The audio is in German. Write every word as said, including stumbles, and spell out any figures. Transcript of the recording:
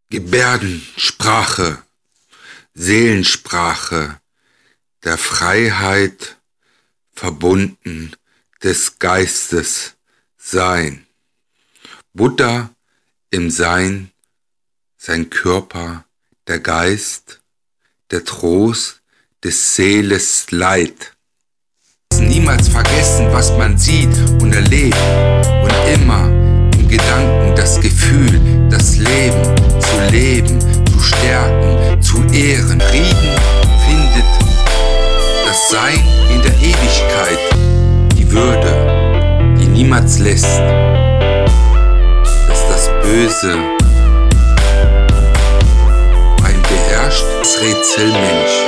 Gebärdensprache, Seelensprache, der Freiheit verbunden des Geistes Sein. Buddha im Sein, sein Körper, der Geist, der Trost des Seeles Leid. Niemals vergessen, was man sieht und erlebt und immer im Gedanken das Gefühl, das Leben zu leben, zu stärken, zu ehren. Frieden findet das Sein in der Ewigkeit, die Würde, die niemals lässt, dass das Böse ein beherrscht das Rätsel Mensch.